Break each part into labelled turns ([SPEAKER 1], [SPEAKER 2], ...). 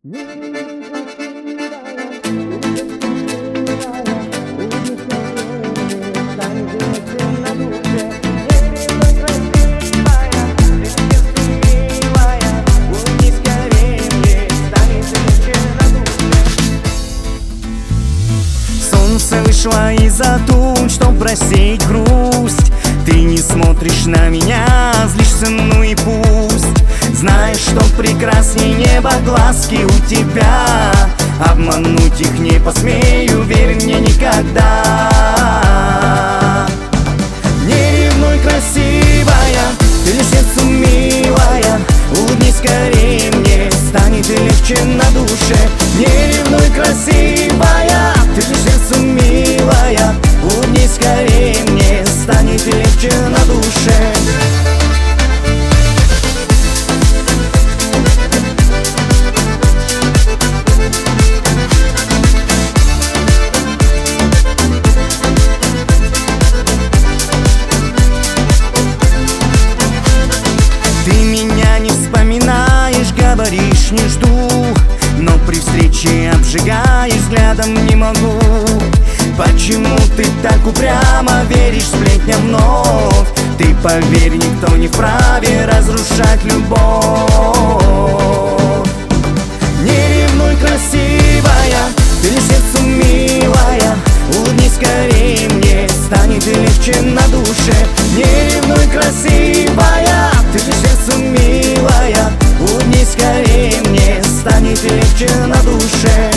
[SPEAKER 1] Солнце вышло из-за туч, чтоб рассеять грусть. Ты не смотришь на меня, злишься, ну и пусть. Знаешь, что прекрасней неба глазки у тебя. Обмануть их не посмею, верь мне, никогда. Не ревнуй, красивая, ты лишь сердцу милая. Улыбнись скорее, мне станет легче на душе. Не ревнуй, красивая, ты лишь сердцу милая. Улыбнись скорее, мне станет легче на душе. Ты меня не вспоминаешь, говоришь, не жду, но при встрече обжигаешь взглядом, не могу. Почему ты так упрямо веришь сплетням вновь? Ты поверь, никто не вправе разрушать любовь. Не ревнуй, красивая, ты лишь сердцу милая. Улыбнись скорее, мне станет легче на душе. Не ревнуй, красивая, ты лишь сердцу милая. Улыбнись скорее, мне станет легче на душе.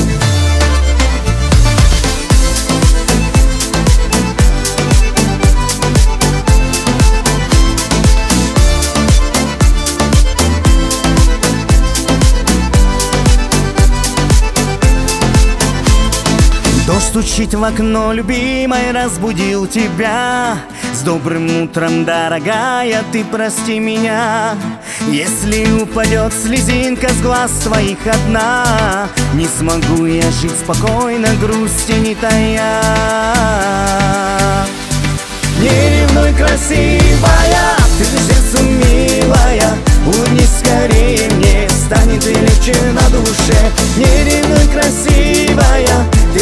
[SPEAKER 1] Дождь стучит в окно, любимой, разбудил тебя. С добрым утром, дорогая, ты прости меня. Если упадет слезинка с глаз твоих одна, не смогу я жить спокойно, грусти не тая. Не ревнуй, красивая, ты же сердцу милая. Улыбнись скорее, мне станет легче на душе. Не ревнуй, красивая, ты